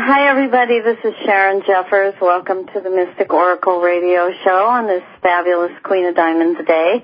Hi, everybody. This is Sharon Jeffers. Welcome to the Mystic Oracle Radio Show on this fabulous Queen of Diamonds day.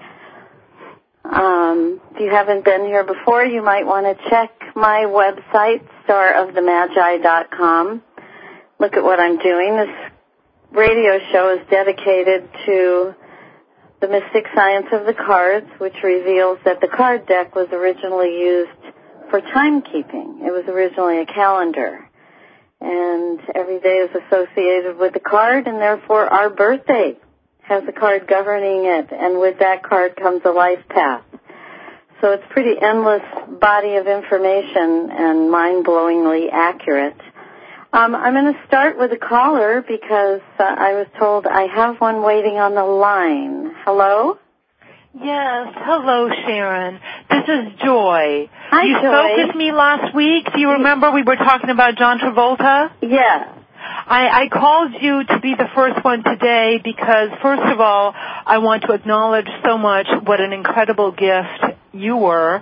If you haven't been here before, you might want to check my website, starofthemagi.com. Look at what I'm doing. This radio show is dedicated to the mystic science of the cards, which reveals that the card deck was originally used for timekeeping. It was originally a calendar. And every day is associated with the card, and therefore our birthday has a card governing it, and with that card comes a life path. So it's pretty endless body of information and mind-blowingly accurate. I'm going to start with a caller because I was told I have one waiting on the line. Hello? Yes, hello, Sharon. This is Joy. Hi, you Joy. spoke with me last week. Do you remember we were talking about John Travolta? Yeah. I called you to be the first one today because, first of all, I want to acknowledge so much what an incredible gift you were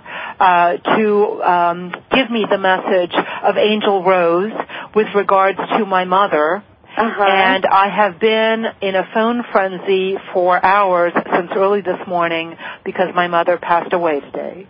to give me the message of Angel Rose with regards to my mother. And I have been in a phone frenzy for hours since early this morning because my mother passed away today.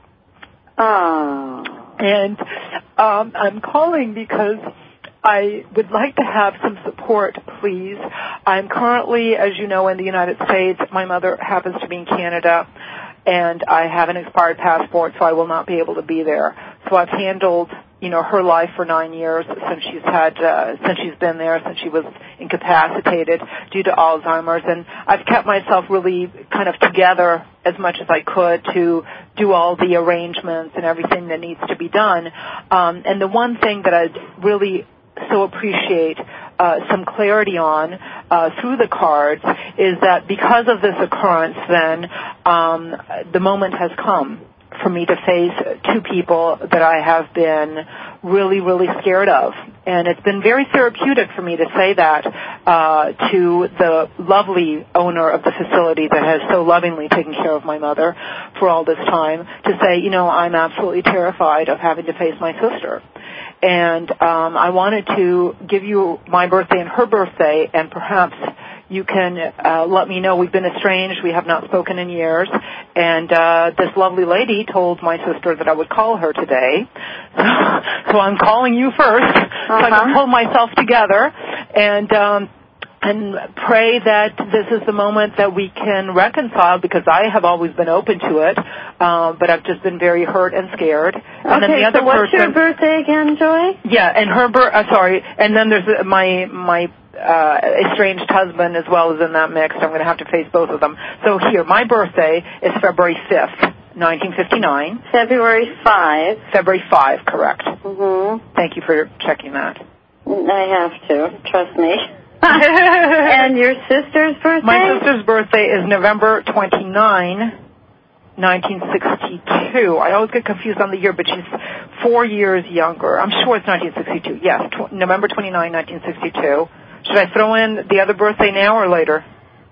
Oh. And I'm calling because I would like to have some support, please. I'm currently, as you know, in the United States. My mother happens to be in Canada, and I have an expired passport, so I will not be able to be there. So I've handled, her life for 9 years since she's been there, since she was incapacitated due to Alzheimer's, and I've kept myself really kind of together as much as I could to do all the arrangements and everything that needs to be done. And the one thing that I really so appreciate some clarity on through the cards is that because of this occurrence, then the moment has come for me to face two people that I have been really, really scared of. And it's been very therapeutic for me to say that to the lovely owner of the facility that has so lovingly taken care of my mother for all this time, to say, I'm absolutely terrified of having to face my sister. And I wanted to give you my birthday and her birthday, and perhaps you can let me know. We've been estranged. We have not spoken in years. And this lovely lady told my sister that I would call her today. So I'm calling you first so I can pull myself together and pray that this is the moment that we can reconcile, because I have always been open to it, but I've just been very hurt and scared. And then the other so what's your birthday again, Joy? Yeah, and her and then there's my estranged husband as well as in that mix. I'm going to have to face both of them. So here, my birthday is February 5th, 1959. February 5. February 5, correct. Mm-hmm. Thank you for checking that. I have to. Trust me. And your sister's birthday? My sister's birthday is November 29, 1962. I always get confused on the year, but she's 4 years younger. I'm sure it's 1962. Yes, November 29, 1962. Should I throw in the other birthday now or later?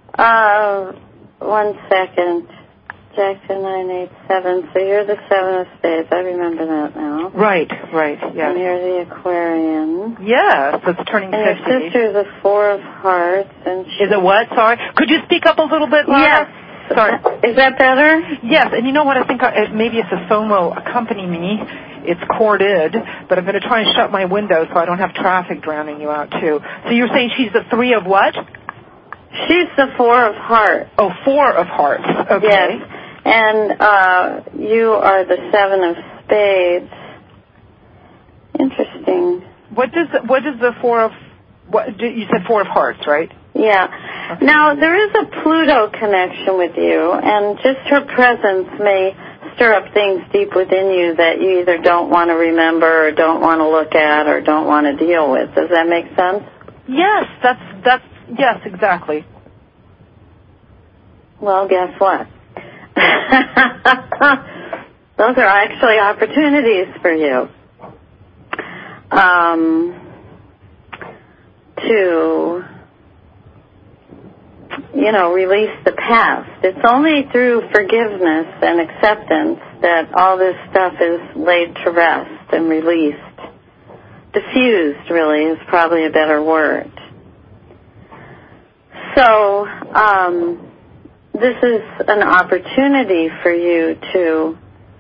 1 second. Jackson 987. So you're the 7 of spades. I remember that now. Right, yes. And you're the Aquarian. Yes, it's turning 50. And your sister's a 4 of hearts. And is it what? Sorry. Could you speak up a little bit louder? Yes. Sorry. Is that better? Yes, and you know what? I think maybe if the phone will accompany me, it's corded, but I'm going to try and shut my window so I don't have traffic drowning you out, too. So you're saying she's the 3 of what? She's the 4 of hearts. Oh, 4 of hearts. Okay. Yes. And you are the 7 of spades. Interesting. What does the 4 of... you said 4 of hearts, right? Yeah. Okay. Now, there is a Pluto connection with you, and just her presence may stir up things deep within you that you either don't want to remember or don't want to look at or don't want to deal with. Does that make sense? Yes, that's yes, exactly. Well, guess what? Those are actually opportunities for you to, release the past. It's only through forgiveness and acceptance that all this stuff is laid to rest and released. diffused, really, is probably a better word. So this is an opportunity for you to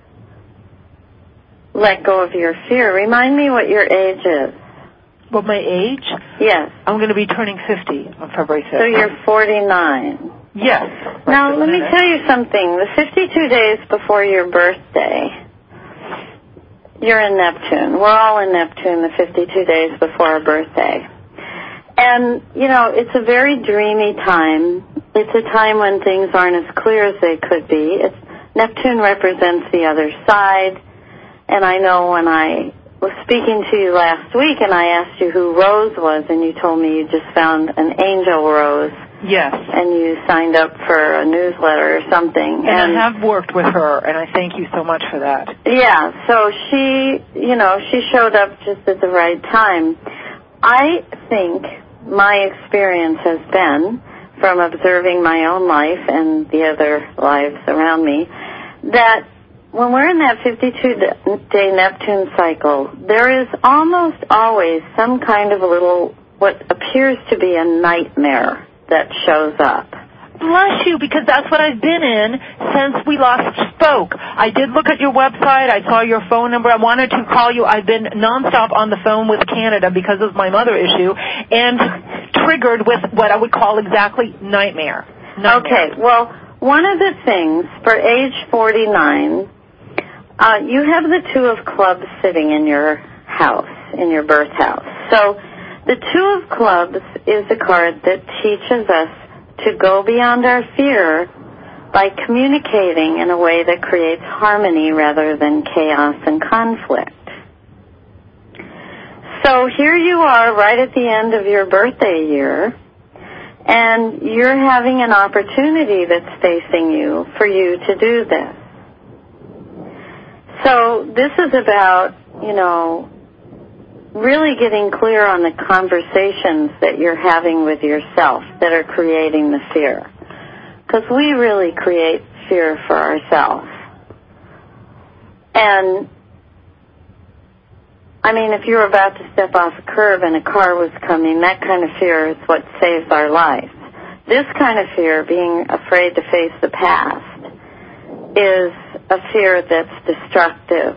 let go of your fear. Remind me what your age is. What, my age? Yes. I'm going to be turning 50 on February 5th. So you're 49. Yes. Now, let me tell you something. The 52 days before your birthday, you're in Neptune. We're all in Neptune the 52 days before our birthday. And, you know, it's a very dreamy time. It's a time when things aren't as clear as they could be. Neptune represents the other side. And I know when I was speaking to you last week and I asked you who Rose was, and you told me you just found an angel rose. Yes. And you signed up for a newsletter or something. And I have worked with her, and I thank you so much for that. Yeah, so she showed up just at the right time. I think my experience has been, from observing my own life and the other lives around me, that when we're in that 52-day Neptune cycle, there is almost always some kind of a little, what appears to be a nightmare that shows up. Bless you, because that's what I've been in since we last spoke. I did look at your website. I saw your phone number. I wanted to call you. I've been nonstop on the phone with Canada because of my mother issue and triggered with what I would call exactly nightmare. Okay, well, one of the things for age 49, you have the Two of Clubs sitting in your house, in your birth house. So the Two of Clubs is a card that teaches us to go beyond our fear by communicating in a way that creates harmony rather than chaos and conflict. So here you are right at the end of your birthday year, and you're having an opportunity that's facing you for you to do this. So this is about, really getting clear on the conversations that you're having with yourself that are creating the fear. Because we really create fear for ourselves. And, if you were about to step off a curb and a car was coming, that kind of fear is what saves our life. This kind of fear, being afraid to face the past, is a fear that's destructive.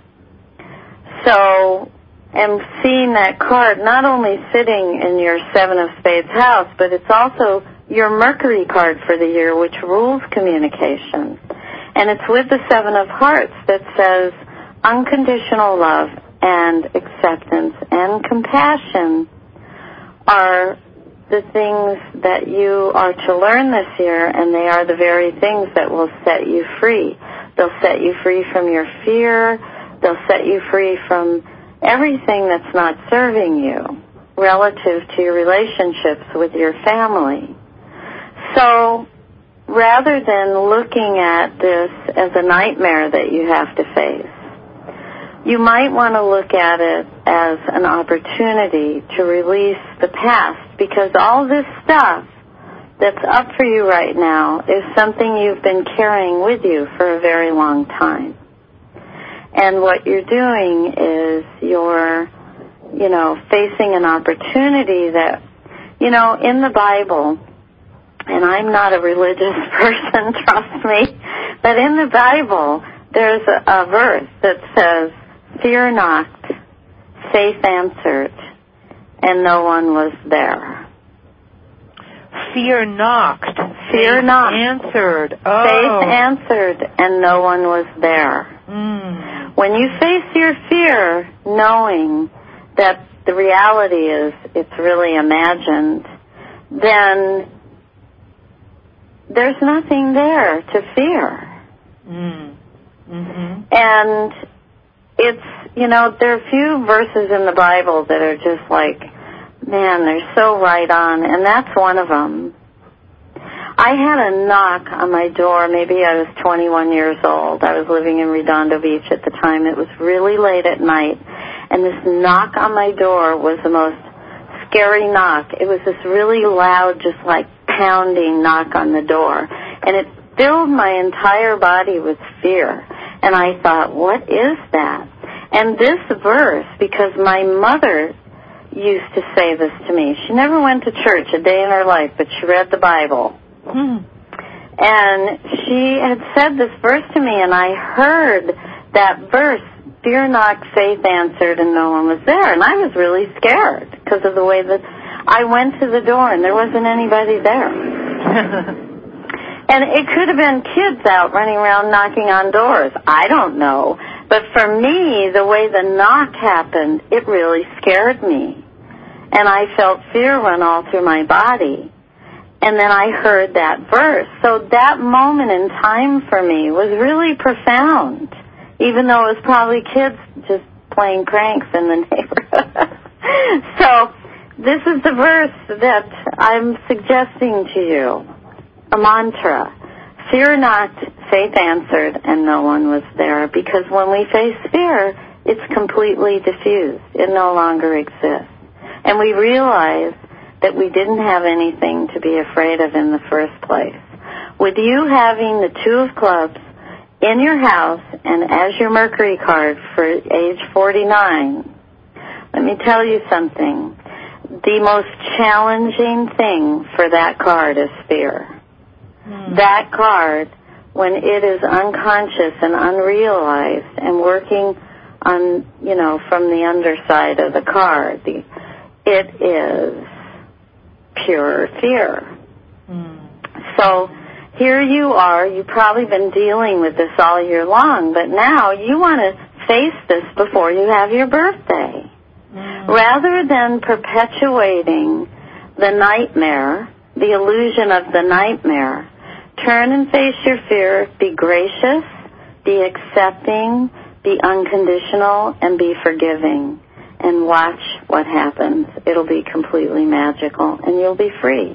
So, and seeing that card not only sitting in your Seven of Spades house, but it's also your Mercury card for the year, which rules communication. And it's with the Seven of Hearts that says unconditional love and acceptance and compassion are the things that you are to learn this year, and they are the very things that will set you free. They'll set you free from your fear. They'll set you free from everything that's not serving you relative to your relationships with your family. So rather than looking at this as a nightmare that you have to face, you might want to look at it as an opportunity to release the past, because all this stuff that's up for you right now is something you've been carrying with you for a very long time. And what you're doing is you're, facing an opportunity that, in the Bible, and I'm not a religious person, trust me, but in the Bible, there's a verse that says, "Fear not, faith answered, and no one was there." Fear knocked. Fear not. Answered. Oh. Faith answered, and no one was there. When you face your fear, knowing that the reality is it's really imagined, then there's nothing there to fear. And it's, there are a few verses in the Bible that are just like, man, they're so right on, and that's one of them. I had a knock on my door. Maybe I was 21 years old. I was living in Redondo Beach at the time. It was really late at night, and this knock on my door was the most scary knock. It was this really loud, just like pounding knock on the door, and it filled my entire body with fear. And I thought, what is that? And this verse, because my mother used to say this to me. She never went to church a day in her life, but she read the Bible. And she had said this verse to me, and I heard that verse, fear not, faith answered, and no one was there. And I was really scared because of the way that I went to the door, and there wasn't anybody there. And it could have been kids out running around knocking on doors. I don't know. But for me, the way the knock happened, it really scared me. And I felt fear run all through my body. And then I heard that verse. So that moment in time for me was really profound, even though it was probably kids just playing pranks in the neighborhood. So this is the verse that I'm suggesting to you, a mantra. Fear not, faith answered, and no one was there. Because when we face fear, it's completely diffused. It no longer exists. And we realize that we didn't have anything to be afraid of in the first place. With you having the Two of Clubs in your house and as your Mercury card for age 49, let me tell you something. The most challenging thing for that card is fear. That card, when it is unconscious and unrealized and working on, from the underside of the card, it is pure fear. So here you are, you've probably been dealing with this all year long, but now you want to face this before you have your birthday. Rather than perpetuating the nightmare, the illusion of the nightmare, turn and face your fear, be gracious, be accepting, be unconditional, and be forgiving. And watch what happens. It'll be completely magical, and you'll be free.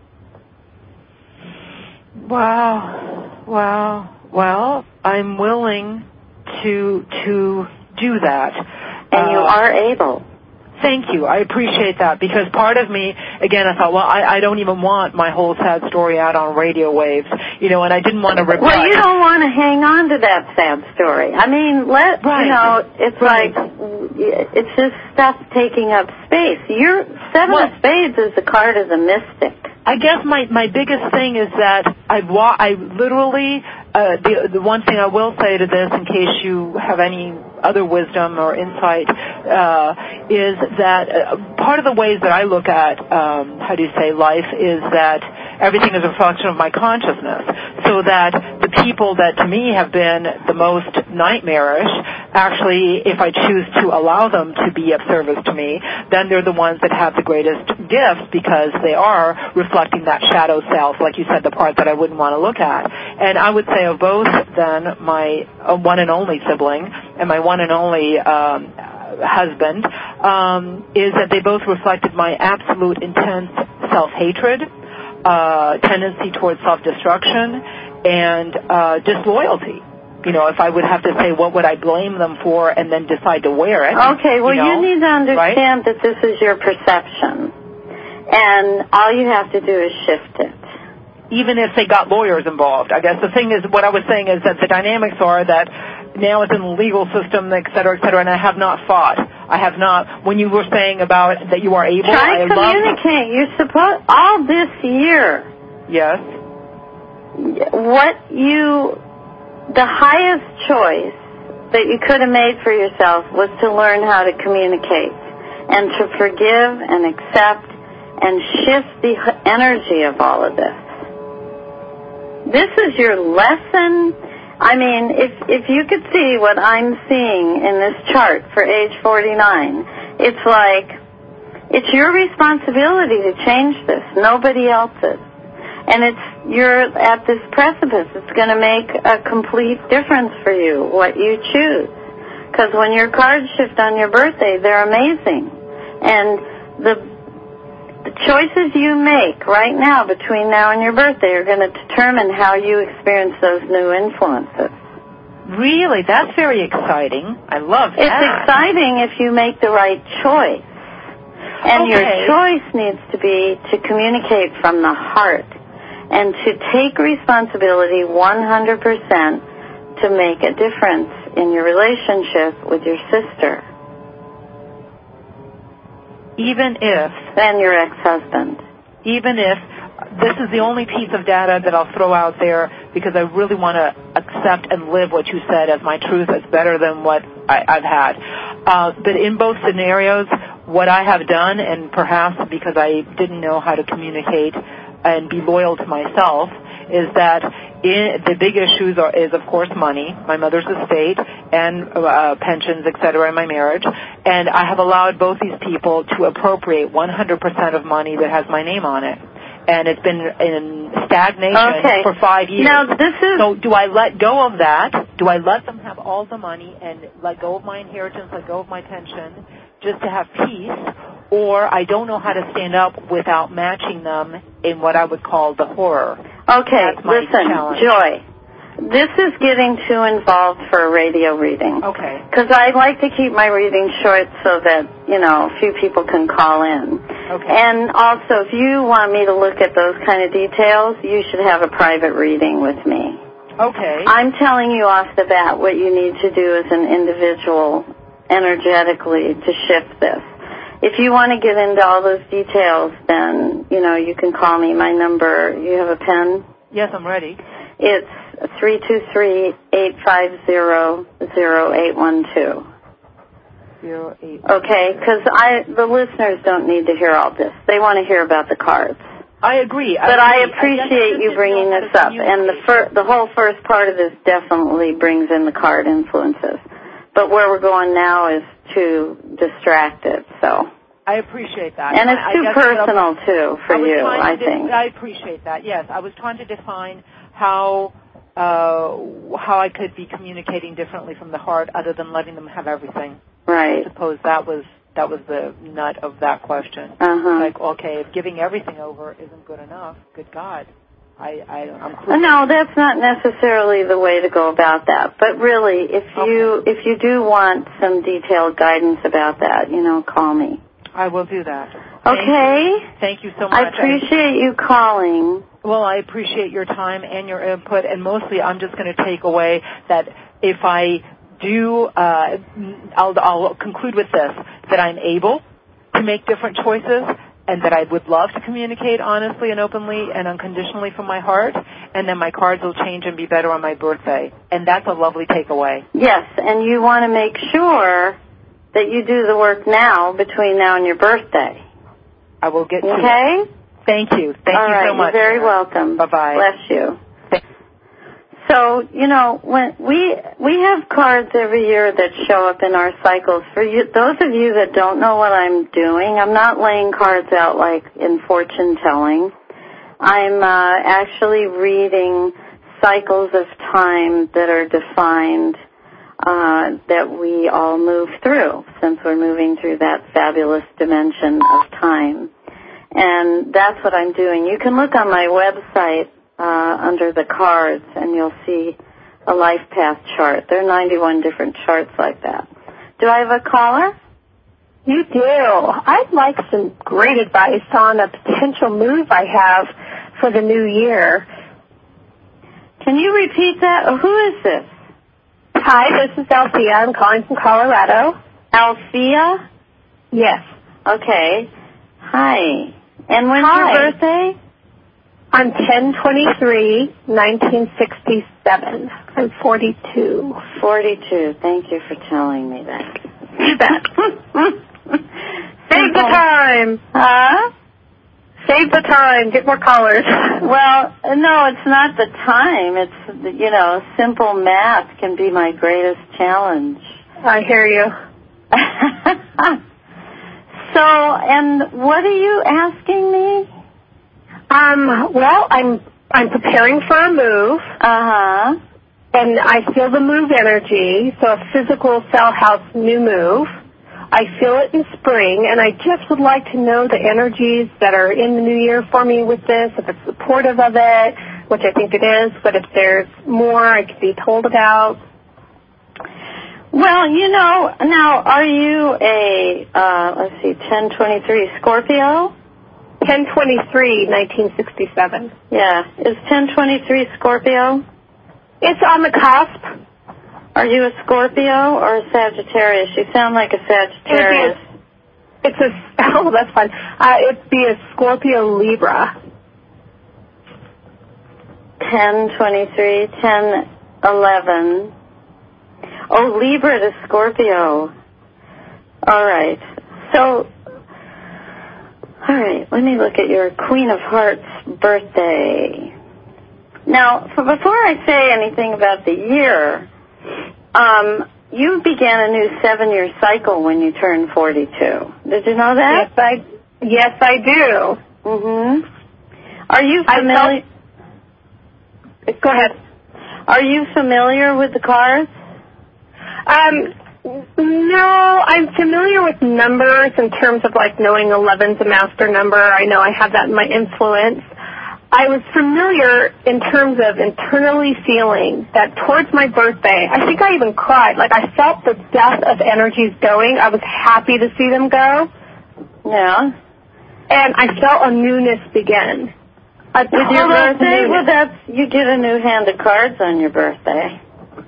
Wow. Well, I'm willing to do that. And you are able. Thank you. I appreciate that, because part of me, again, I thought, well, I don't even want my whole sad story out on radio waves, and I didn't want to regret. Well, you don't want to hang on to that sad story. I mean, it's like, it's just stuff taking up space. Your Seven of Spades is the card of the mystic. I guess my biggest thing is that I literally, the one thing I will say to this, in case you have any other wisdom or insight, is that part of the ways that I look at, life is that everything is a reflection of my consciousness. So that the people that to me have been the most nightmarish, actually, if I choose to allow them to be of service to me, then they're the ones that have the greatest gifts, because they are reflecting that shadow self, like you said, the part that I wouldn't want to look at. And I would say of both, then, my one and only sibling and my one and only husband, is that they both reflected my absolute intense self-hatred, tendency towards self-destruction, and disloyalty. If I would have to say what would I blame them for and then decide to wear it. Okay, well, you need to understand that this is your perception. And all you have to do is shift it. Even if they got lawyers involved. I guess the thing is, what I was saying is that the dynamics are that now it's in the legal system, et cetera, and I have not fought. I have not. When you were saying about that you are able, try to communicate. You're supposed, all this year. Yes. The highest choice that you could have made for yourself was to learn how to communicate and to forgive and accept and shift the energy of all of this. This is your lesson. I mean, if you could see what I'm seeing in this chart for age 49, it's like, it's your responsibility to change this, nobody else's. And you're at this precipice. It's going to make a complete difference for you, what you choose. Because when your cards shift on your birthday, they're amazing. And the choices you make right now, between now and your birthday, are going to determine how you experience those new influences. Really? That's very exciting. I love that. It's exciting if you make the right choice. And your choice needs to be to communicate from the heart and to take responsibility 100% to make a difference in your relationship with your sister. Even if... And your ex-husband. Even if this is the only piece of data that I'll throw out there because I really want to accept and live what you said as my truth. It's better than what I've had. But in both scenarios, what I have done, and perhaps because I didn't know how to communicate and be loyal to myself, is that the big issues is, of course, money, my mother's estate, and pensions, et cetera, in my marriage. And I have allowed both these people to appropriate 100% of money that has my name on it. And it's been in stagnation for 5 years. Now, this is... So do I let go of that? Do I let them have all the money and let go of my inheritance, let go of my pension, just to have peace? Or I don't know how to stand up without matching them in what I would call the horror. Okay, listen, challenge. Joy. This is getting too involved for a radio reading. Okay. Because I like to keep my reading short so that, a few people can call in. Okay. And also, if you want me to look at those kind of details, you should have a private reading with me. Okay. I'm telling you off the bat what you need to do as an individual energetically to shift this. If you want to get into all those details, then, you can call me. My number, you have a pen? Yes, I'm ready. It's 323-850-0812. 08. Okay, because the listeners don't need to hear all this. They want to hear about the cards. I agree. But I appreciate you bringing this up. And the whole first part of this definitely brings in the card influences. But where we're going now is too distracted, so... I appreciate that. And it's too personal, too, for you, I think. I appreciate that, yes. I was trying to define how I could be communicating differently from the heart other than letting them have everything. Right. I suppose that was the nut of that question. Uh-huh. Like, okay, if giving everything over isn't good enough, good God, I'm clueless. No, that's not necessarily the way to go about that. But really, if you do want some detailed guidance about that, call me. I will do that. Thank you so much. I appreciate you calling. Well, I appreciate your time and your input, and mostly I'm just going to take away that if I do, I'll conclude with this, that I'm able to make different choices and that I would love to communicate honestly and openly and unconditionally from my heart, and then my cards will change and be better on my birthday. And that's a lovely takeaway. Yes, and you want to make sure that you do the work now between now and your birthday. I will get to it. Okay? Thank you. Thank you so much. You're very welcome. Bye-bye. Bless you. So, when we have cards every year that show up in our cycles. For you, those of you that don't know what I'm doing, I'm not laying cards out like in fortune telling. I'm actually reading cycles of time that are defined that we all move through, since we're moving through that fabulous dimension of time. And that's what I'm doing. You can look on my website under the cards, and you'll see a life path chart. There are 91 different charts like that. Do I have a caller? You do. I'd like some great advice on a potential move I have for the new year. Can you repeat that? Who is this? Hi, this is Althea. I'm calling from Colorado. Althea? Yes. Okay. Hi. And when's your birthday? I'm 10/23/1967. I'm 42. 42. Thank you for telling me that. You bet. Save the time. Huh? Save the time. Get more callers. Well, no, it's not the time. It's, simple math can be my greatest challenge. I hear you. So, and what are you asking me? Well, I'm preparing for a move. Uh-huh. And I feel the move energy, so a physical cell house new move. I feel it in spring, and I just would like to know the energies that are in the new year for me with this, if it's supportive of it, which I think it is, but if there's more I could be told about. Well, now, are you a, 10/23 Scorpio? 10/23/1967. Yeah. Is 10/23 Scorpio? It's on the cusp. Are you a Scorpio or a Sagittarius? You sound like a Sagittarius. Oh, that's fine. It'd be a Scorpio Libra. 10/23, 10/11. Oh, Libra to Scorpio. All right. So, all right, let me look at your Queen of Hearts birthday. Now, before I say anything about the year, you began a new 7-year cycle when you turned 42. Did you know that? Yes, I do. Mm-hmm. Are you familiar? Go ahead. Are you familiar with the cards? No, I'm familiar with numbers in terms of like knowing 11's a master number. I know I have that in my influence. I was familiar in terms of internally feeling that towards my birthday, I think I even cried. Like I felt the death of energies going. I was happy to see them go. Yeah. And I felt a newness begin. With your birthday? Well, you get a new hand of cards on your birthday.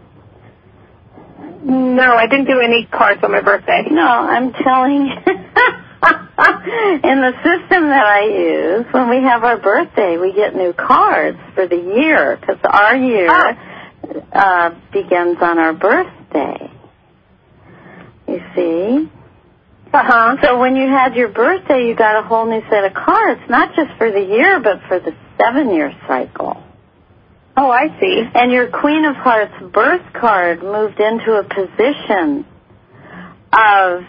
No, I didn't do any cards on my birthday. No, I'm telling you. In the system that I use, when we have our birthday, we get new cards for the year, because our year begins on our birthday. You see? Uh-huh. So when you had your birthday, you got a whole new set of cards, not just for the year, but for the 7-year cycle. Oh, I see. And your Queen of Hearts birth card moved into a position of,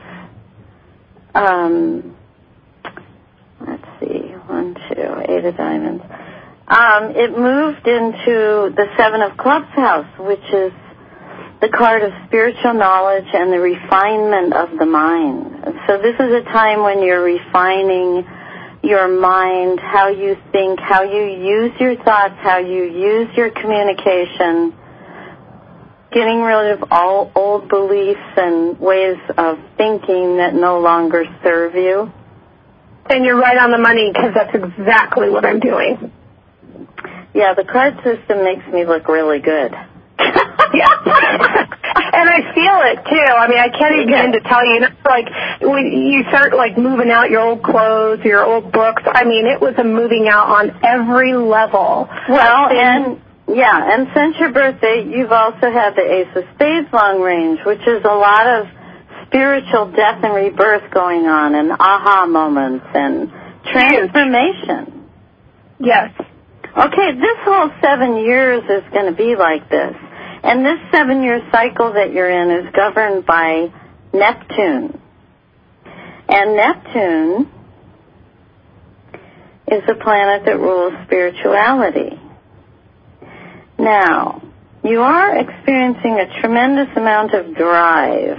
let's see, 1, 2, 8 of diamonds. It moved into the 7 of clubs house, which is the card of spiritual knowledge and the refinement of the mind. So this is a time when you're refining your mind, how you think, how you use your thoughts, how you use your communication, getting rid of all old beliefs and ways of thinking that no longer serve you. And you're right on the money, because that's exactly what I'm doing. Yeah, the card system makes me look really good. Yeah. And I feel it, too. I mean, I can't even begin to tell you. It's like when you start, like, moving out your old clothes, your old books. I mean, it was a moving out on every level. Well, and since your birthday, you've also had the Ace of Spades long range, which is a lot of spiritual death and rebirth going on, and aha moments and transformation. Yes. Okay, this whole 7 years is going to be like this. And this 7-year cycle that you're in is governed by Neptune. And Neptune is the planet that rules spirituality. Now, you are experiencing a tremendous amount of drive,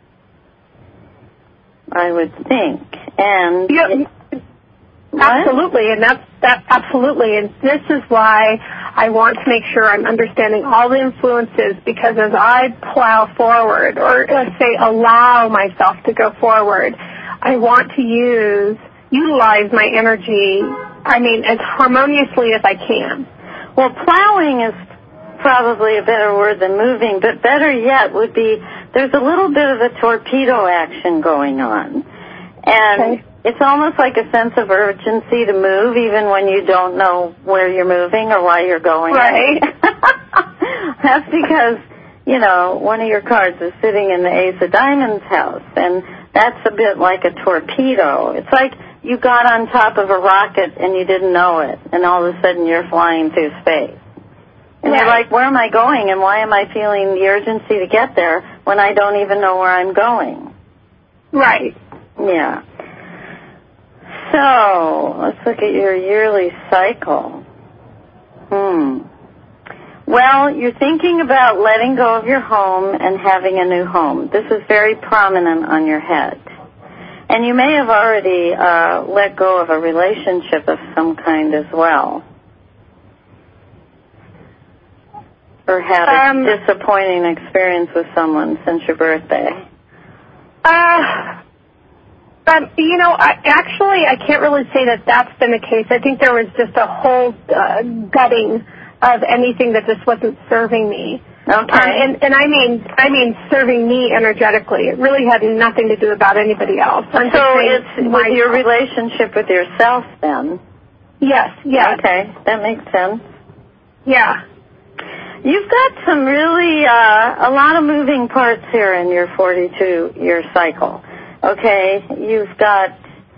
I would think. And absolutely, and that's absolutely. And this is why I want to make sure I'm understanding all the influences, because as I plow forward, or let's say allow myself to go forward, I want to utilize my energy, as harmoniously as I can. Well, plowing is probably a better word than moving, but better yet would be there's a little bit of a torpedo action going on. And it's almost like a sense of urgency to move, even when you don't know where you're moving or why you're going. Right. That's because, one of your cards is sitting in the Ace of Diamonds house, and that's a bit like a torpedo. It's like you got on top of a rocket and you didn't know it, and all of a sudden you're flying through space. And you're like, where am I going, and why am I feeling the urgency to get there when I don't even know where I'm going? Right. Yeah. So, let's look at your yearly cycle. Well, you're thinking about letting go of your home and having a new home. This is very prominent on your head. And you may have already let go of a relationship of some kind as well. Or had a disappointing experience with someone since your birthday. I can't really say that that's been the case. I think there was just a whole gutting of anything that just wasn't serving me. Okay. And I mean serving me energetically. It really had nothing to do about anybody else. So it's with your relationship with yourself then? Yes. Okay, that makes sense. Yeah. You've got some really, a lot of moving parts here in your 42-year cycle. Okay, you've got,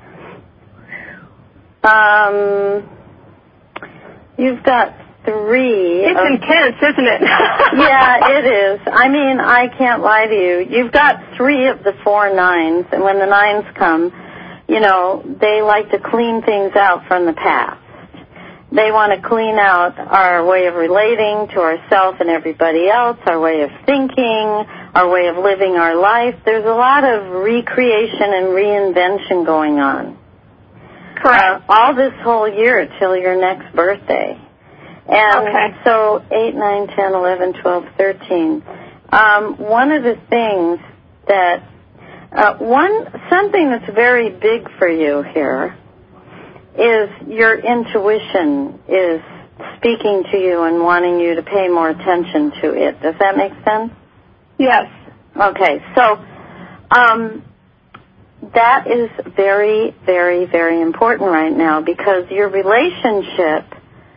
three. It's intense, isn't it? Yeah, it is. I mean, I can't lie to you. You've got 3 of the 4 9s, and when the 9s come, you know, they like to clean things out from the past. They want to clean out our way of relating to ourselves and everybody else, our way of thinking, our way of living our life. There's a lot of recreation and reinvention going on. Correct. All this whole year till your next birthday. And so 8, 9, 10, 11, 12, 13. One of the things that, something that's very big for you here is your intuition is speaking to you and wanting you to pay more attention to it. Does that make sense? Yes. Okay, so that is very, very, very important right now because your relationship,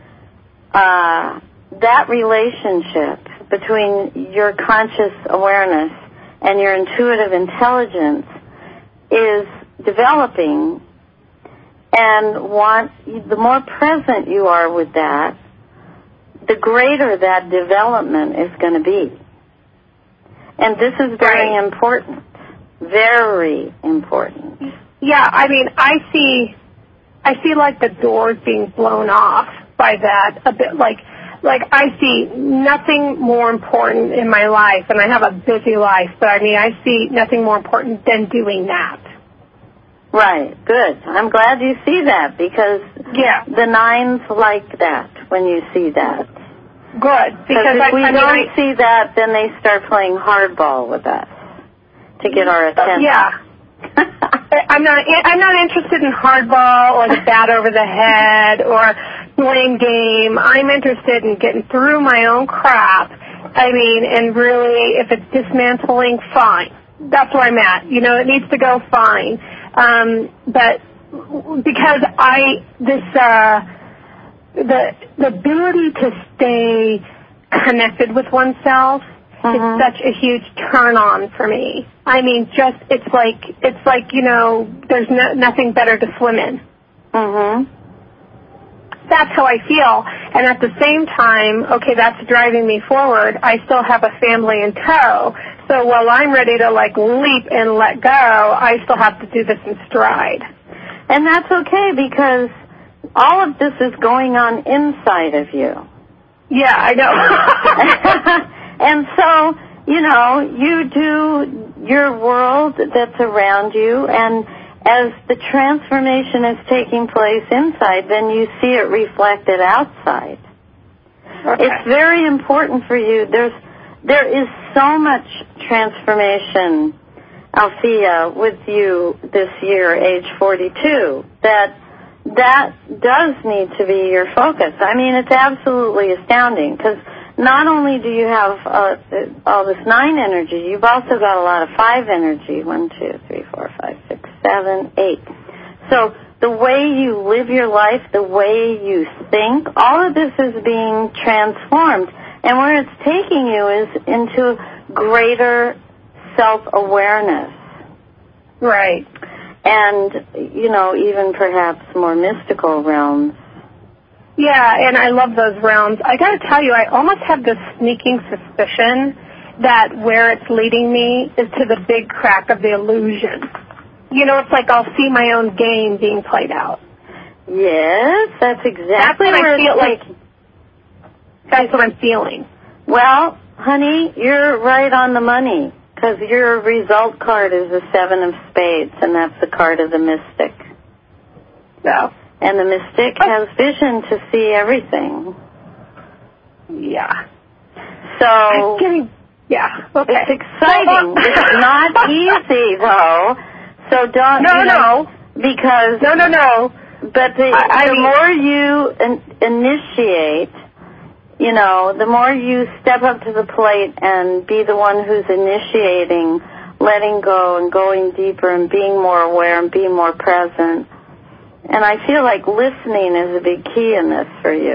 that relationship between your conscious awareness and your intuitive intelligence is developing, and the more present you are with that, the greater that development is going to be. And this is very important. Very important. Yeah, I mean, I see like the doors being blown off by that a bit, like I see nothing more important in my life, and I have a busy life, but I mean, I see nothing more important than doing that. Right, good. I'm glad you see that because the 9s like that when you see that. Good. Because if we don't see that, then they start playing hardball with us to get our attention. Yeah. I'm not interested in hardball or the bat over the head or blame game. I'm interested in getting through my own crap. I mean, and really, if it's dismantling, fine. That's where I'm at. You know, it needs to go fine. But because the ability to stay connected with oneself is such a huge turn on for me. I mean, it's like you know, there's nothing better to swim in. That's how I feel. And at the same time, okay, that's driving me forward. I still have a family in tow. So while I'm ready to like leap and let go, I still have to do this in stride. And that's okay because all of this is going on inside of you. Yeah, I know. And so, you know, you do your world that's around you, and as the transformation is taking place inside, then you see it reflected outside. Okay. It's very important for you. There is so much transformation, Althea, with you this year, age 42, that does need to be your focus. I mean, it's absolutely astounding because not only do you have all this 9 energy, you've also got a lot of 5 energy, 1, 2, 3, 4, 5, 6, 7, 8. So the way you live your life, the way you think, all of this is being transformed. And where it's taking you is into greater self-awareness. Right. And, you know, even perhaps more mystical realms. Yeah, and I love those realms. I got to tell you, I almost have this sneaking suspicion that where it's leading me is to the big crack of the illusion. You know, it's like I'll see my own game being played out. Yes, that's exactly what where I feel like. That's what I'm feeling. Well, honey, you're right on the money because your result card is the 7 of spades, and that's the card of the mystic. So. And the mystic has vision to see everything. Yeah. So. Okay. It's exciting. It's not easy, though. So don't. No. Because. No. But the more you initiate you know, the more you step up to the plate and be the one who's initiating, letting go and going deeper and being more aware and being more present. And I feel like listening is a big key in this for you.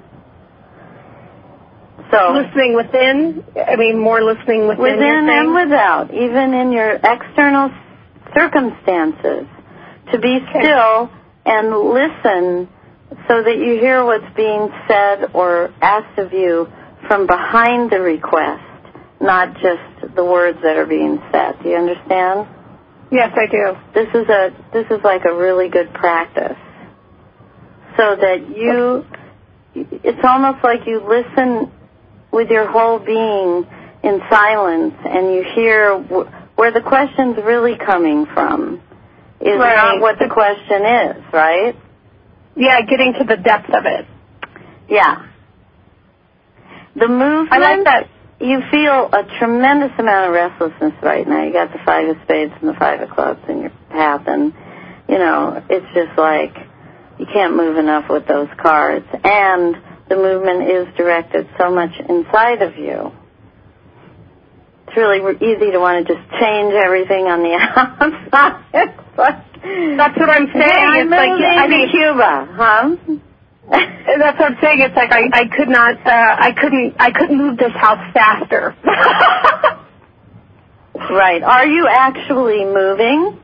So listening within, I mean, more listening within and without, even in your external circumstances, to be still and listen so that you hear what's being said or asked of you from behind the request, not just the words that are being said. Do you understand? Yes, I do. This is like a really good practice, so that it's almost like you listen with your whole being in silence, and you hear where the question's really coming from is not what the question is, right? Yeah, getting to the depth of it. Yeah. The movement, I like that. You feel a tremendous amount of restlessness right now. You got the 5 of spades and the 5 of clubs in your path, and, you know, it's just like you can't move enough with those cards. And the movement is directed so much inside of you. It's really easy to want to just change everything on the outside. That's what I'm saying. I'm moving to Cuba, huh? That's what I'm saying. It's like I couldn't move this house faster. Right. Are you actually moving?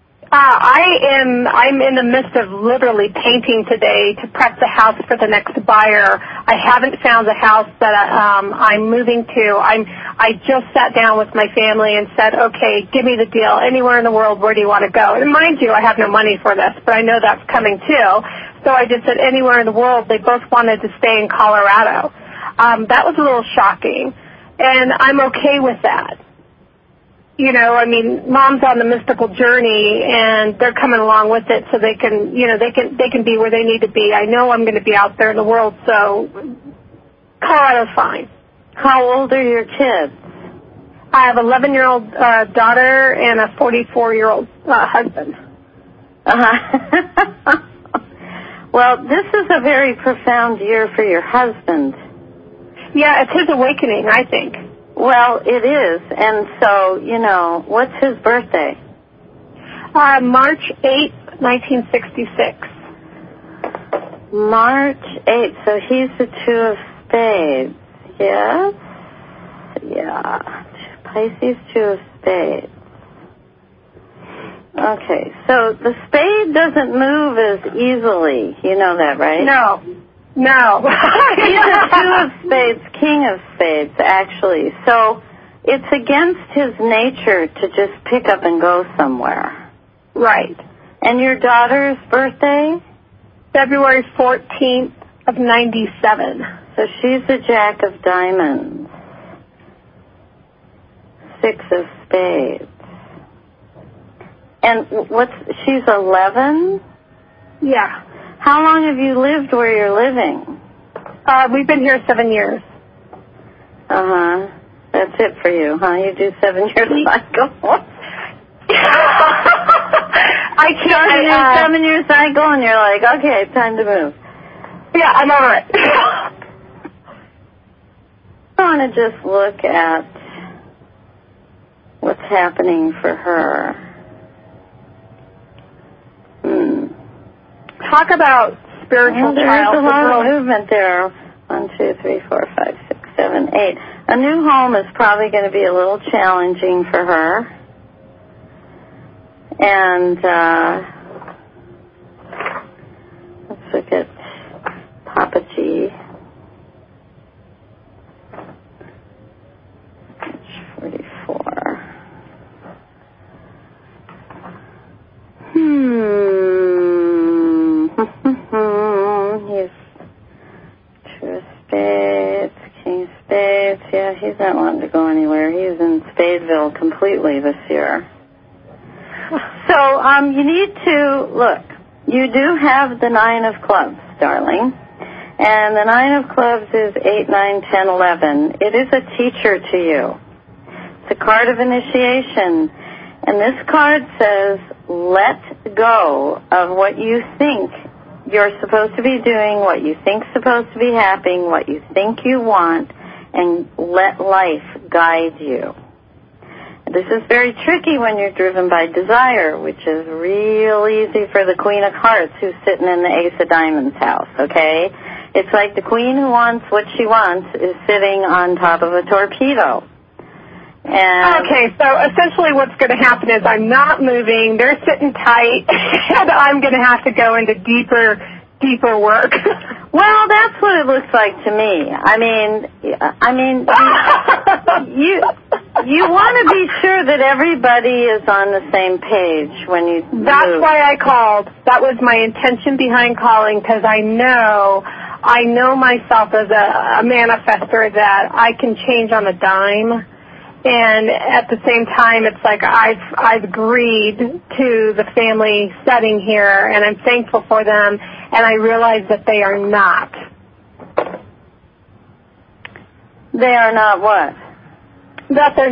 I'm in the midst of literally painting today to prep the house for the next buyer. I haven't found the house that I'm moving to. I just sat down with my family and said, okay, give me the deal. Anywhere in the world, where do you want to go? And mind you, I have no money for this, but I know that's coming too. So I just said anywhere in the world. They both wanted to stay in Colorado. That was a little shocking, and I'm okay with that. You know, I mean, Mom's on the mystical journey, and they're coming along with it, so they can, you know, they can be where they need to be. I know I'm going to be out there in the world, so Colorado's fine. How old are your kids? I have an 11-year-old daughter and a 44-year-old husband. Well, this is a very profound year for your husband. Yeah, it's his awakening, I think. Well, it is, and so, you know, what's his birthday? March 8th, 1966. March 8th, so he's the 2 of spades, yes? Yeah, Pisces 2 of spades. Okay, so the spade doesn't move as easily, you know that, right? No. He's a 2 of spades, king of spades, actually. So it's against his nature to just pick up and go somewhere. Right. And your daughter's birthday? February 14th of 97. So she's the Jack of diamonds. 6 of spades. And she's 11? Yeah. How long have you lived where you're living? We've been here 7 years. Uh-huh. That's it for you, huh? You do 7-year cycle. I can't. 7-year cycle, and you're like, okay, time to move. Yeah, I'm over it. I want to just look at what's happening for her. Talk about spiritual child. There's a lot of movement there. 1, 2, 3, 4, 5, 6, 7, 8. A new home is probably going to be a little challenging for her. And let's look at Papa G. 44. He's 2 of spades, king of spades. Yeah, he's not wanting to go anywhere. He's in Spadeville completely this year. So you need to, look, you do have the 9 of clubs, darling. And the 9 of clubs is 8, 9, 10, 11. It is a teacher to you. It's a card of initiation. And this card says, let go of what you think you're supposed to be doing, what you think's supposed to be happening, what you think you want, and let life guide you. This is very tricky when you're driven by desire, which is real easy for the Queen of Hearts who's sitting in the Ace of Diamonds house, okay? It's like the queen who wants what she wants is sitting on top of a torpedo. And okay, so essentially what's going to happen is I'm not moving, they're sitting tight, and I'm going to have to go into deeper work. Well, that's what it looks like to me. I mean, you want to be sure that everybody is on the same page when you That's move. why I called. That was my intention behind calling, because I know myself as a manifester that I can change on a dime. And at the same time, it's like I've agreed to the family setting here, and I'm thankful for them, and I realize that they are not. They are not what? That they're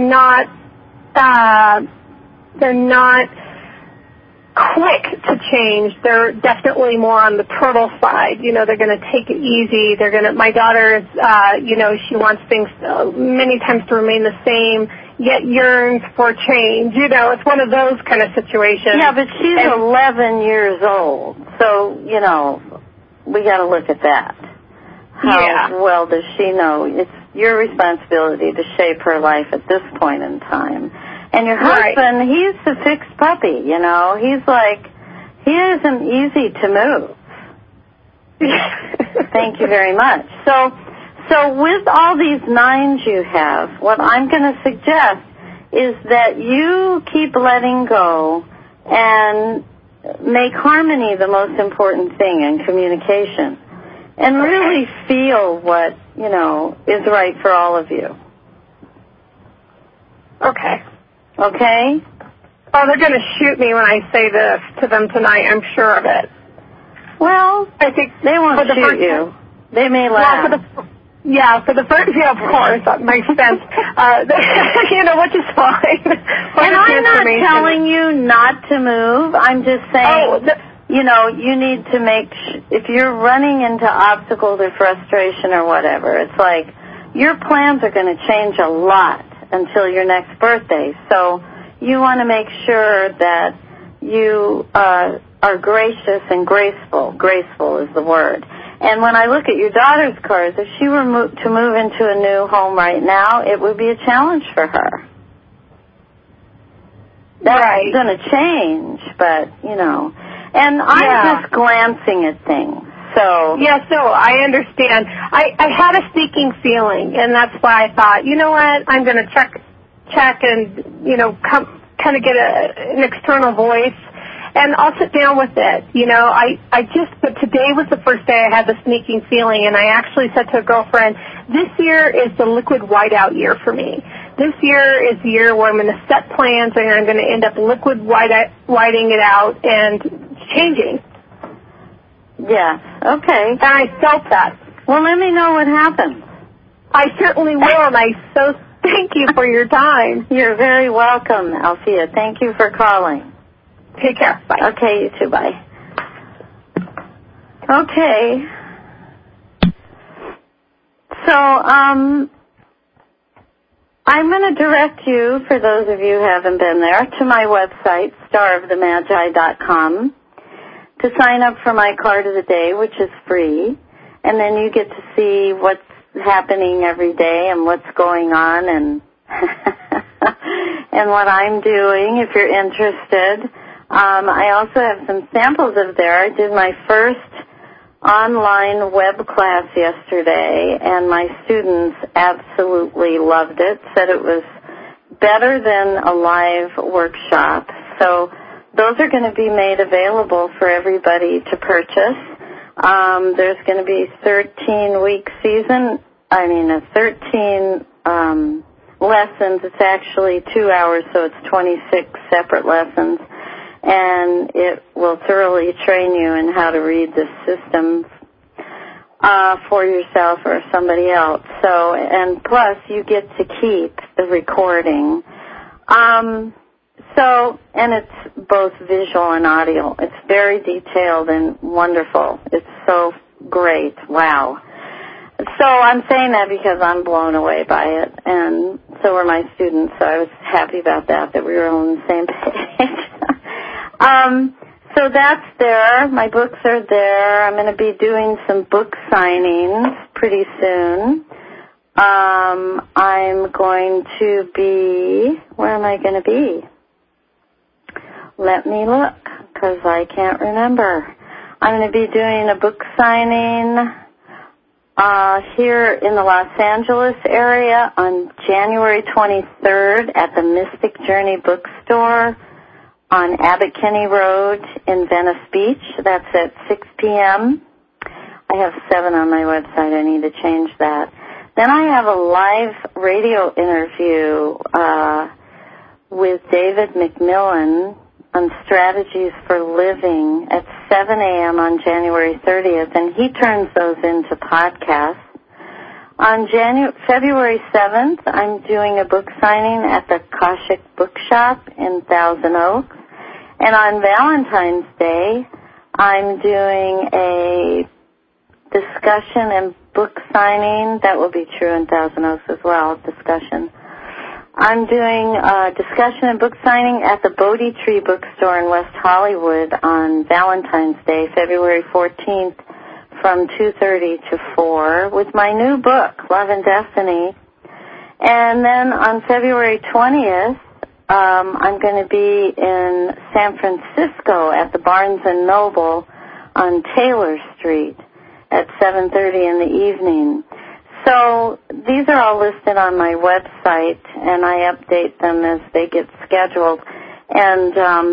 not quick to change. They're definitely more on the turtle side. You know, they're going to take it easy. My daughter is, she wants things many times to remain the same, yet yearns for change. You know, it's one of those kind of situations. Yeah, but she's 11 years old. So, we got to look at that. How well does she know? It's your responsibility to shape her life at this point in time. And your husband, he's a fixed puppy, He's like, he isn't easy to move. Thank you very much. So with all these 9s you have, what I'm going to suggest is that you keep letting go and make harmony the most important thing in communication. And really feel what, is right for all of you. Okay. Okay? Oh, they're going to shoot me when I say this to them tonight. I'm sure of it. Well, I think they won't shoot you. They may laugh. For the first, of course, that makes sense. Which is fine. And I'm not telling you not to move. I'm just saying, you need to if you're running into obstacles or frustration or whatever, it's like your plans are going to change a lot until your next birthday. So you want to make sure that you are gracious and graceful. Graceful is the word. And when I look at your daughter's cards, if she were to move into a new home right now, it would be a challenge for her. That's going to change, but, And I'm just glancing at things. So I understand. I had a sneaking feeling, and that's why I thought, you know what, I'm going to check and, kind of get an external voice, and I'll sit down with it. But today was the first day I had the sneaking feeling, and I actually said to a girlfriend, this year is the liquid whiteout year for me. This year is the year where I'm going to set plans, and I'm going to end up liquid whiting it out and changing. Yes, okay. And I felt that. Well, let me know what happens. I certainly will, and I so thank you for your time. You're very welcome, Althea. Thank you for calling. Take care. Bye. Okay, you too. Bye. Okay. So, I'm going to direct you, for those of you who haven't been there, to my website, starofthemagi.com, to sign up for my card of the day, which is free, and then you get to see what's happening every day and what's going on and and what I'm doing if you're interested. I also have some samples of there. I did my first online web class yesterday, and my students absolutely loved it, said it was better than a live workshop. So those are going to be made available for everybody to purchase. There's going to be 13-week season, 13 lessons. It's actually 2 hours, so it's 26 separate lessons. And it will thoroughly train you in how to read the system for yourself or somebody else. So, and plus, you get to keep the recording. And it's both visual and audio. It's very detailed and wonderful. It's so great. Wow. So I'm saying that because I'm blown away by it, and so are my students, so I was happy about that we were on the same page. So that's there. My books are there. I'm going to be doing some book signings pretty soon. I'm going to be, where am I going to be? Let me look, because I can't remember. I'm going to be doing a book signing here in the Los Angeles area on January 23rd at the Mystic Journey Bookstore on Abbot Kinney Road in Venice Beach. That's at 6 p.m. I have 7 on my website. I need to change that. Then I have a live radio interview with David McMillan on Strategies for Living at 7 a.m. on January 30th, and he turns those into podcasts. On February 7th, I'm doing a book signing at the Kashik Bookshop in Thousand Oaks. And on Valentine's Day, I'm doing a discussion and book signing. That will be true in Thousand Oaks as well, discussion. I'm doing a discussion and book signing at the Bodhi Tree Bookstore in West Hollywood on Valentine's Day, February 14th, from 2:30 to 4, with my new book, Love and Destiny. And then on February 20th, I'm going to be in San Francisco at the Barnes & Noble on Taylor Street at 7:30 in the evening. So these are all listed on my website, and I update them as they get scheduled. And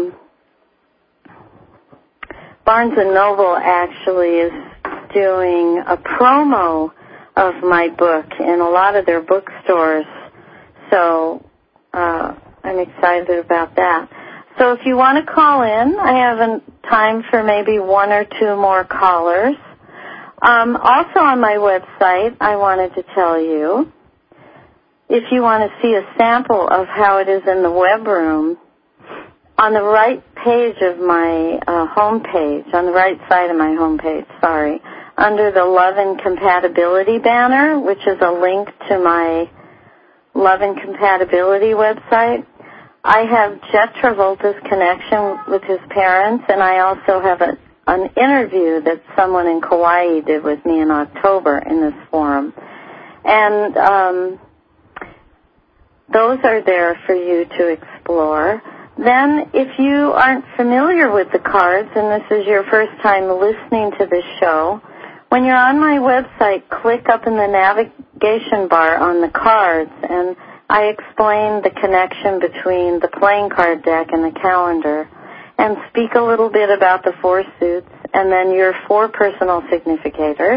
Barnes & Noble actually is doing a promo of my book in a lot of their bookstores. So I'm excited about that. So if you want to call in, I have time for maybe 1 or 2 more callers. Also on my website, I wanted to tell you, if you want to see a sample of how it is in the web room, on the right page of my homepage, on the right side of my homepage, under the Love and Compatibility banner, which is a link to my Love and Compatibility website, I have Jet Travolta's connection with his parents, and I also have an interview that someone in Kauai did with me in October in this forum. And those are there for you to explore. Then, if you aren't familiar with the cards, and this is your first time listening to this show, when you're on my website, click up in the navigation bar on the cards, and I explain the connection between the playing card deck and the calendar, and speak a little bit about the 4 suits, and then your 4 personal significators,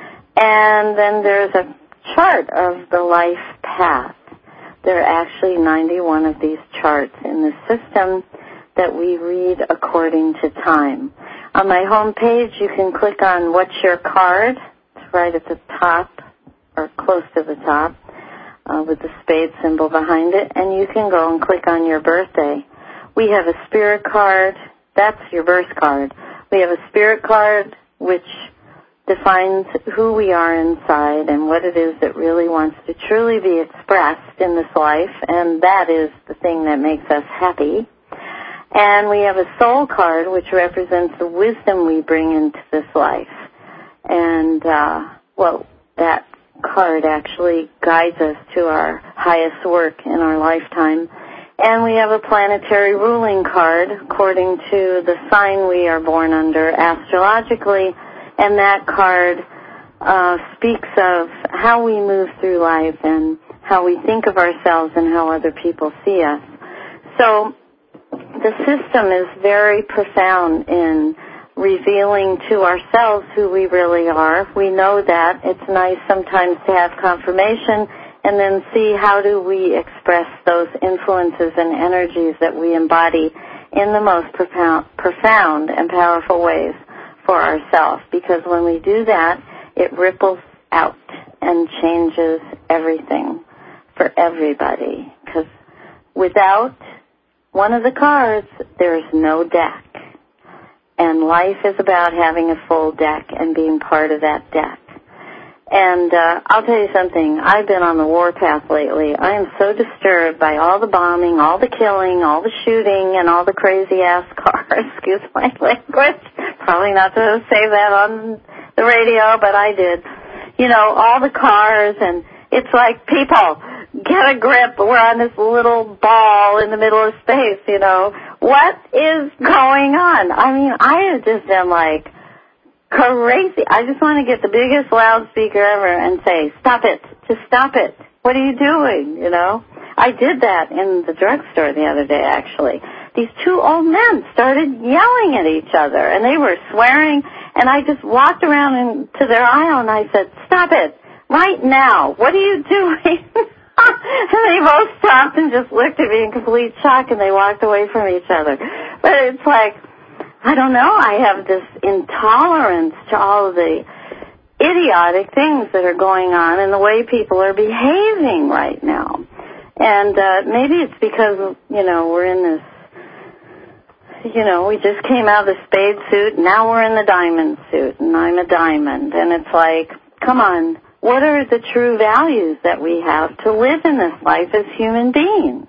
and then there's a chart of the life path. There are actually 91 of these charts in the system that we read according to time. On my home page, you can click on What's Your Card? It's right at the top, or close to the top, with the spade symbol behind it, and you can go and click on your birthday. We have a spirit card. That's your birth card. We have a spirit card, which defines who we are inside and what it is that really wants to truly be expressed in this life, and that is the thing that makes us happy. And we have a soul card, which represents the wisdom we bring into this life. And, that card actually guides us to our highest work in our lifetime. And we have a planetary ruling card according to the sign we are born under astrologically, and that card speaks of how we move through life and how we think of ourselves and how other people see us. So the system is very profound in revealing to ourselves who we really are. We know that. It's nice sometimes to have confirmation and then see how do we express those influences and energies that we embody in the most profound and powerful ways for ourselves. Because when we do that, it ripples out and changes everything for everybody. Because without one of the cards, there's no deck. And life is about having a full deck and being part of that deck. And I'll tell you something. I've been on the warpath lately. I am so disturbed by all the bombing, all the killing, all the shooting, and all the crazy-ass cars. Excuse my language. Probably not to say that on the radio, but I did. You know, all the cars, and it's like, people, get a grip. We're on this little ball in the middle of space, you know. What is going on? I mean, I have just been like, crazy. I just want to get the biggest loudspeaker ever and say, stop it. Just stop it. What are you doing, you know? I did that in the drugstore the other day, actually. These two old men started yelling at each other, and they were swearing, and I just walked around into their aisle, and I said, stop it. Right now. What are you doing? And they both stopped and just looked at me in complete shock, and they walked away from each other. But it's like, I don't know, I have this intolerance to all of the idiotic things that are going on and the way people are behaving right now. And maybe it's because, you know, we're in this, you know, we just came out of the spade suit, and now we're in the diamond suit, and I'm a diamond. And it's like, come on, what are the true values that we have to live in this life as human beings?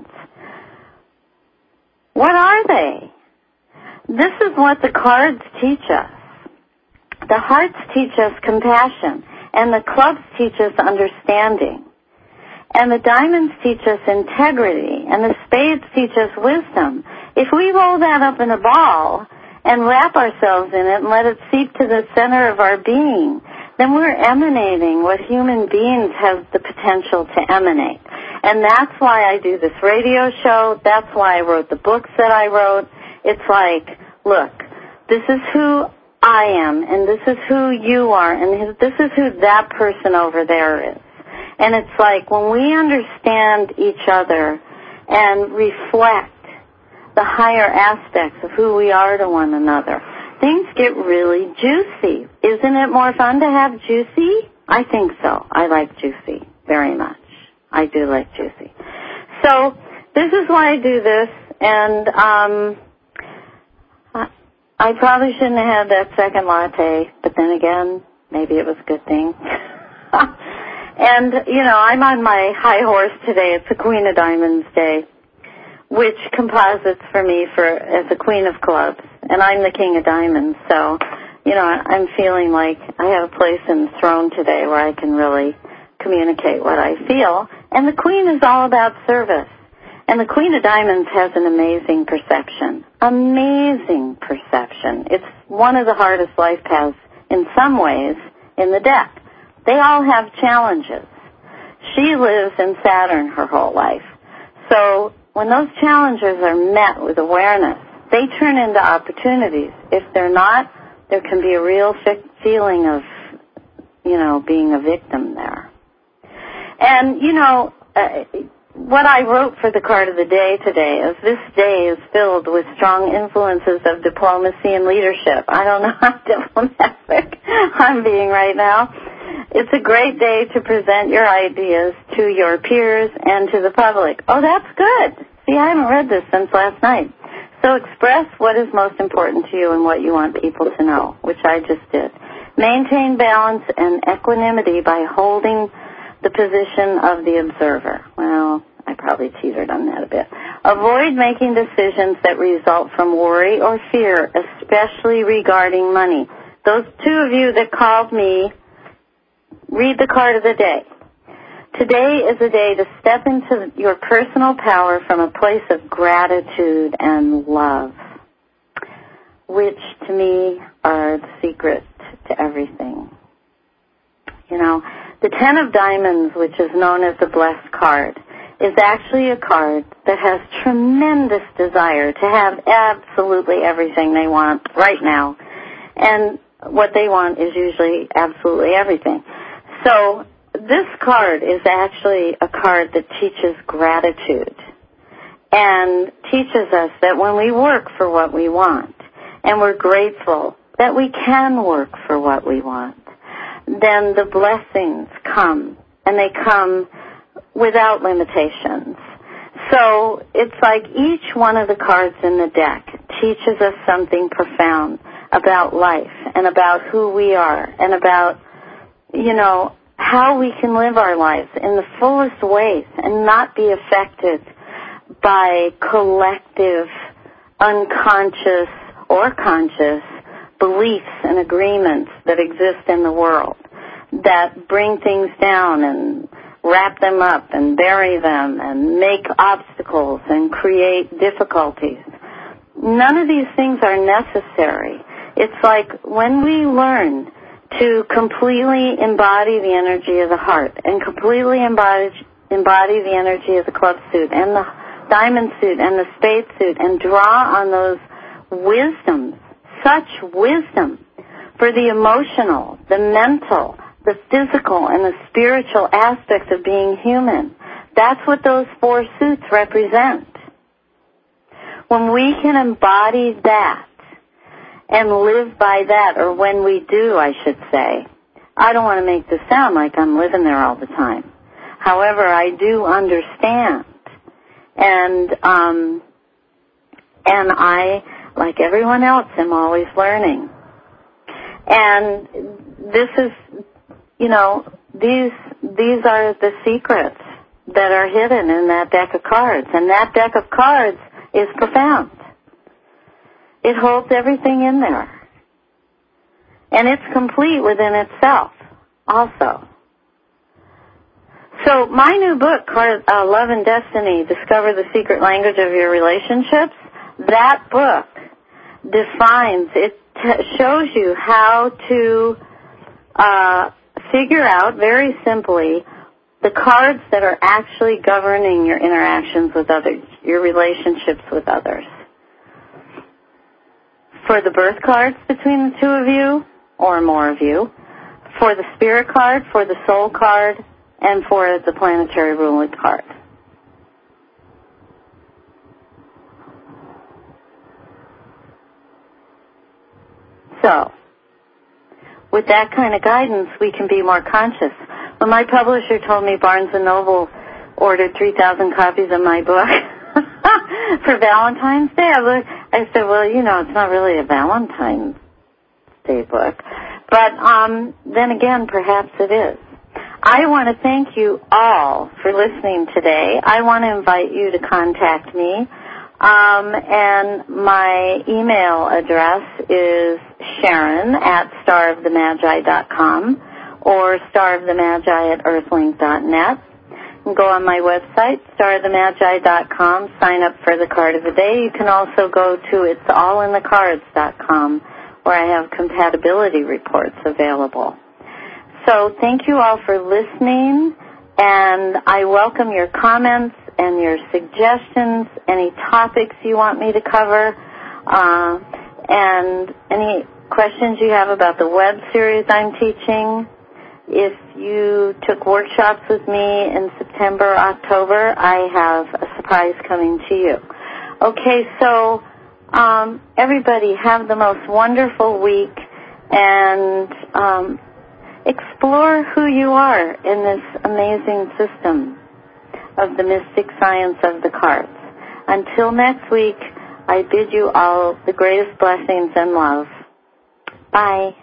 What are they? This is what the cards teach us. The hearts teach us compassion, and the clubs teach us understanding. And the diamonds teach us integrity, and the spades teach us wisdom. If we roll that up in a ball and wrap ourselves in it and let it seep to the center of our being, then we're emanating what human beings have the potential to emanate. And that's why I do this radio show. That's why I wrote the books that I wrote. It's like, look, this is who I am, and this is who you are, and this is who that person over there is. And it's like when we understand each other and reflect the higher aspects of who we are to one another, things get really juicy. Isn't it more fun to have juicy? I think so. I like juicy very much. I do like juicy. So this is why I do this, and I probably shouldn't have had that second latte, but then again, maybe it was a good thing. And, you know, I'm on my high horse today. It's the Queen of Diamonds Day, which composites for me as the Queen of Clubs, and I'm the King of Diamonds. So, you know, I'm feeling like I have a place in the throne today where I can really communicate what I feel. And the Queen is all about service. And the Queen of Diamonds has an amazing perception. Amazing perception. It's one of the hardest life paths in some ways in the deck. They all have challenges. She lives in Saturn her whole life. So when those challenges are met with awareness, they turn into opportunities. If they're not, there can be a real feeling of, you know, being a victim there. And, you know, what I wrote for the card of the day today is this day is filled with strong influences of diplomacy and leadership. I don't know how diplomatic I'm being right now. It's a great day to present your ideas to your peers and to the public. Oh, that's good. See, I haven't read this since last night. So express what is most important to you and what you want people to know, which I just did. Maintain balance and equanimity by holding the position of the observer. Well, I probably teetered on that a bit. Avoid making decisions that result from worry or fear, especially regarding money. Those two of you that called me, read the card of the day. Today is a day to step into your personal power from a place of gratitude and love, which to me are the secret to everything. You know, the Ten of Diamonds, which is known as the Blessed card, is actually a card that has tremendous desire to have absolutely everything they want right now. And what they want is usually absolutely everything. So this card is actually a card that teaches gratitude and teaches us that when we work for what we want and we're grateful that we can work for what we want, then the blessings come, and they come without limitations. So it's like each one of the cards in the deck teaches us something profound about life and about who we are and about, how we can live our lives in the fullest ways and not be affected by collective, unconscious or conscious beliefs and agreements that exist in the world that bring things down and wrap them up and bury them and make obstacles and create difficulties. None of these things are necessary. It's like when we learn to completely embody the energy of the heart and completely embody the energy of the club suit and the diamond suit and the spade suit and draw on those wisdoms, such wisdom for the emotional, the mental, the physical, and the spiritual aspects of being human. That's what those 4 suits represent. When we can embody that and live by that, or when we do, I should say, I don't want to make this sound like I'm living there all the time. However, I do understand. And I, like everyone else, am always learning. And this is, these are the secrets that are hidden in that deck of cards. And that deck of cards is profound. It holds everything in there. And it's complete within itself also. So my new book, Love and Destiny, Discover the Secret Language of Your Relationships, that book defines, it shows you how to figure out very simply the cards that are actually governing your interactions with others, your relationships with others. For the birth cards between the 2 of you, or more of you, for the spirit card, for the soul card, and for the planetary ruling card. So, with that kind of guidance, we can be more conscious. When my publisher told me Barnes & Noble ordered 3,000 copies of my book for Valentine's Day, I said, well, it's not really a Valentine's Day book. But then again, perhaps it is. I want to thank you all for listening today. I want to invite you to contact me. And my email address is Sharon@starofthemagi.com or starofthemagi@earthlink.net. You can go on my website, starofthemagi.com, sign up for the card of the day. You can also go to it'sallinthecards.com, where I have compatibility reports available. So thank you all for listening, and I welcome your comments and your suggestions, any topics you want me to cover, and any questions you have about the web series I'm teaching. If you took workshops with me in September, October, I have a surprise coming to you. Okay, so everybody have the most wonderful week, and explore who you are in this amazing system of the mystic science of the cards. Until next week, I bid you all the greatest blessings and love. Bye.